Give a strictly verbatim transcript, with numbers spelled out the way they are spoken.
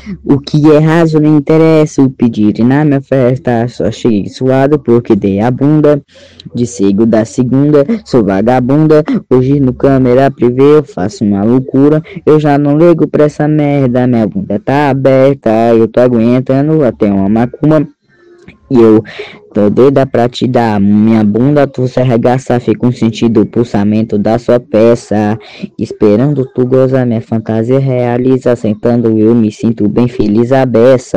O que é raso nem interessa, o pedir na minha festa. Só cheguei suado porque dei a bunda. De cego da segunda, sou vagabunda. Hoje no câmera privê eu faço uma loucura. Eu já não ligo pra essa merda, minha bunda tá aberta. Eu tô aguentando até uma macumba. E eu tô doida pra te dar minha bunda, tu se arregaçar, fica um sentido o pulsamento da sua peça. Esperando tu gozar, minha fantasia realiza, sentando eu me sinto bem feliz a beça.